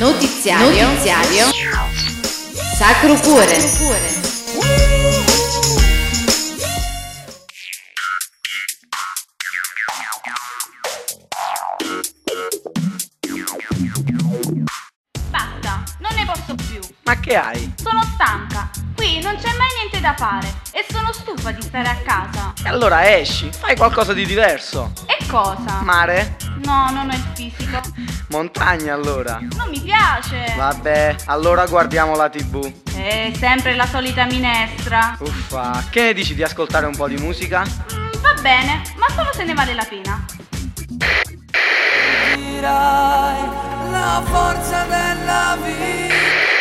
Notiziario Sacro Cuore. Basta, non ne posso più. Ma che hai? Sono stanca. Qui non c'è mai niente da fare e sono stufa di stare a casa. E allora esci, fai qualcosa di diverso. E cosa? Mare? No, non ho il fisico. Montagna allora. Non mi piace. Vabbè, allora guardiamo la TV. È sempre la solita minestra. Uffa, che ne dici di ascoltare un po' di musica? Va bene, ma solo se ne vale la pena. La forza della vita.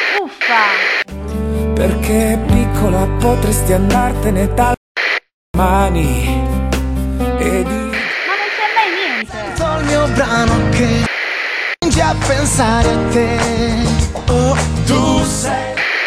Uffa. Perché piccola potresti andartene dalle mani e di Ma non c'è mai niente. Il mio brano che spinge a pensare a te. Oh, tu sei.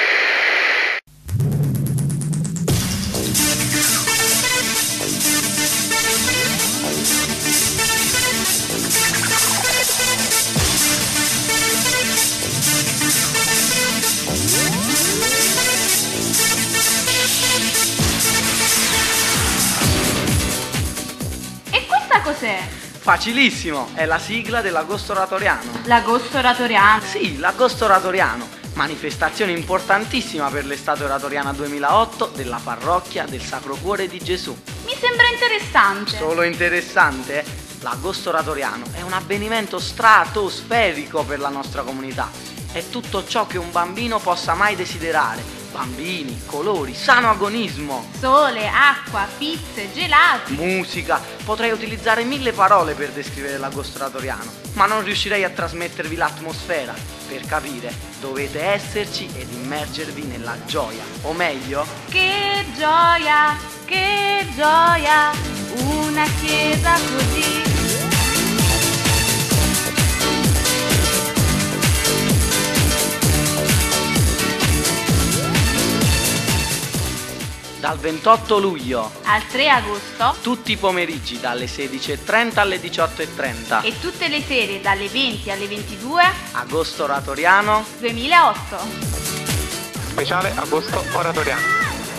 E questa cos'è? Facilissimo, è la sigla dell'Agosto Oratoriano. L'agosto oratoriano. Sì, l'Agosto Oratoriano, manifestazione importantissima per l'estate oratoriana 2008 della parrocchia del Sacro Cuore di Gesù. Mi sembra interessante. Solo interessante, l'Agosto Oratoriano è un avvenimento stratosferico per la nostra comunità. È tutto ciò che un bambino possa mai desiderare. Bambini, colori, sano agonismo, Sole, acqua, pizze, gelati. musica. Potrei utilizzare 1000 parole per descrivere l'Agosto Oratoriano, ma non riuscirei a trasmettervi l'atmosfera. Per capire, dovete esserci ed immergervi nella gioia, o meglio, Che gioia, una chiesa così. dal 28 luglio, Al 3 agosto tutti i pomeriggi dalle 16:30 alle 18:30, e tutte le sere dalle 20 alle 22, Agosto Oratoriano. 2008. Speciale Agosto Oratoriano.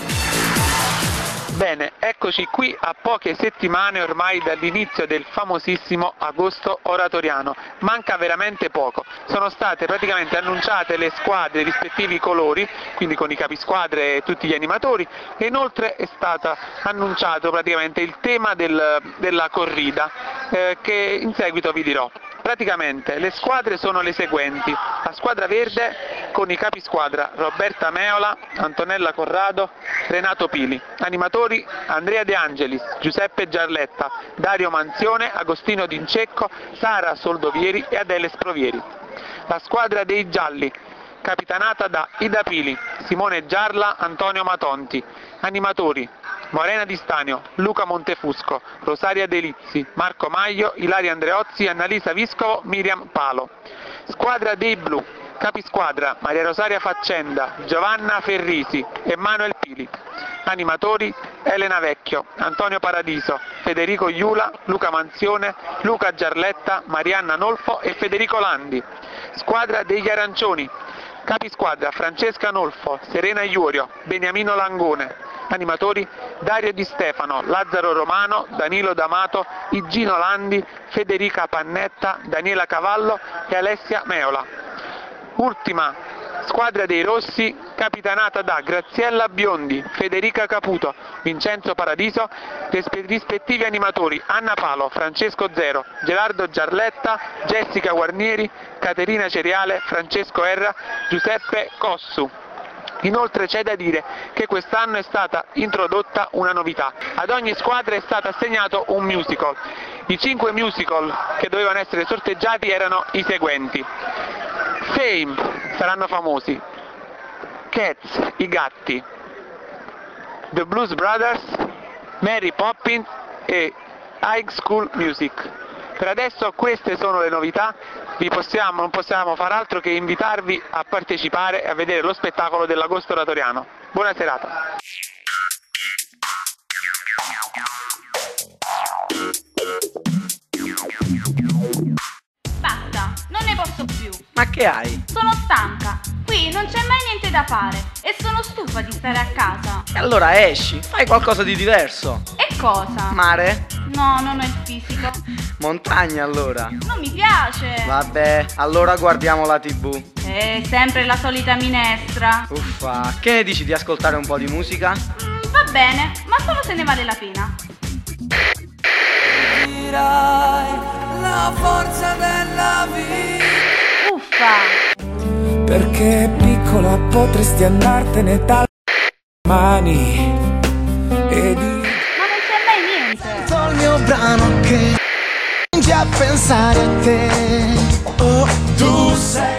Bene, eccoci qui a poche settimane ormai dall'inizio del famosissimo Agosto Oratoriano. Manca veramente poco. Sono state praticamente annunciate le squadre, i rispettivi colori, quindi con i capisquadre e tutti gli animatori, e inoltre è stato annunciato praticamente il tema della corrida, che in seguito vi dirò. Praticamente le squadre sono le seguenti: la squadra verde con i capisquadra Roberta Meola, Antonella Corrado, Renato Pili, animatori Andrea De Angelis, Giuseppe Giarletta, Dario Manzione, Agostino D'Incecco, Sara Soldovieri e Adele Sprovieri. La squadra dei gialli, capitanata da Ida Pili, Simone Giarla, Antonio Matonti, animatori Morena Di Stanio, Luca Montefusco, Rosaria Delizzi, Marco Maglio, Ilaria Andreozzi, Annalisa Viscovo, Miriam Palo. Squadra dei blu, capisquadra Maria Rosaria Faccenda, Giovanna Ferrisi, Emanuel Pili. Animatori Elena Vecchio, Antonio Paradiso, Federico Iula, Luca Manzione, Luca Giarletta, Marianna Nolfo e Federico Landi. Squadra degli arancioni, capisquadra Francesca Nolfo, Serena Iorio, Beniamino Langone. Animatori Dario Di Stefano, Lazzaro Romano, Danilo D'Amato, Igino Landi, Federica Pannetta, Daniela Cavallo e Alessia Meola. Ultima squadra dei rossi, capitanata da Graziella Biondi, Federica Caputo, Vincenzo Paradiso, rispettivi animatori Anna Palo, Francesco Zero, Gerardo Giarletta, Jessica Guarnieri, Caterina Ceriale, Francesco Erra, Giuseppe Cossu. Inoltre c'è da dire che quest'anno è stata introdotta una novità: ad ogni squadra è stato assegnato un musical. I 5 musical che dovevano essere sorteggiati erano i seguenti: Fame, saranno famosi, Cats, i gatti, The Blues Brothers, Mary Poppins e High School Music. Per adesso queste sono le novità, non possiamo far altro che invitarvi a partecipare e a vedere lo spettacolo dell'Agosto Oratoriano. Buona serata! Basta, non ne posso più. Ma che hai? Sono stanca. Qui non c'è mai niente da fare e sono stufa di stare a casa. E allora esci, fai qualcosa di diverso. E cosa? Mare? No, non ho il fisico. Montagna allora. Non mi piace. Vabbè, allora guardiamo la TV. Sempre la solita minestra. Uffa, che ne dici di ascoltare un po' di musica? Va bene, ma solo se ne vale la pena. Dirai la forza della vita. Uffa. Perché piccola potresti andartene dalle mani e di... Ma non c'è mai niente. Il mio brano che spinge a pensare a te. Oh, tu sei.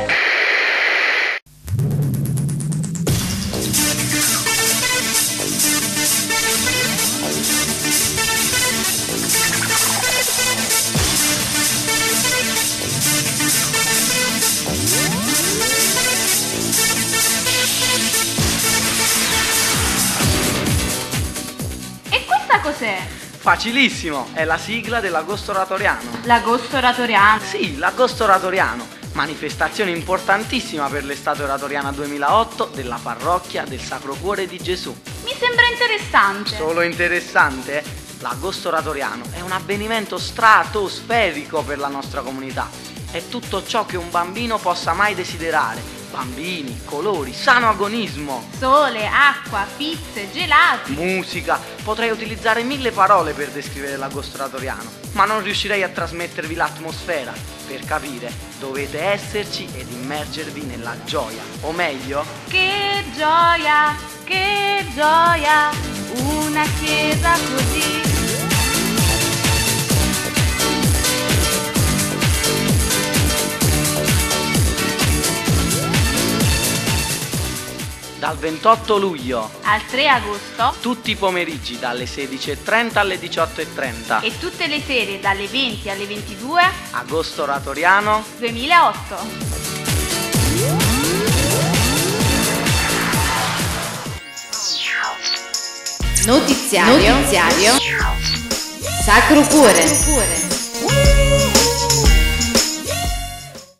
E questa cos'è? Facilissimo, è la sigla dell'Agosto Oratoriano. L'agosto oratoriano. Sì, l'Agosto Oratoriano, manifestazione importantissima per l'estate oratoriana 2008 della parrocchia del Sacro Cuore di Gesù. Mi sembra interessante. Solo interessante? L'Agosto Oratoriano è un avvenimento stratosferico per la nostra comunità. È tutto ciò che un bambino possa mai desiderare. Bambini, colori, sano agonismo, Sole, acqua, pizze, gelati. musica. Potrei utilizzare 1000 parole per descrivere l'Agosto Oratoriano, ma non riuscirei a trasmettervi l'atmosfera. Per capire, dovete esserci ed immergervi nella gioia. O meglio, Che gioia, una chiesa così. dal 28 luglio, Al 3 agosto tutti i pomeriggi dalle 16:30 alle 18:30. e tutte le sere dalle 20 alle 22, Agosto Oratoriano. 2008. Notiziario Sacro Cuore.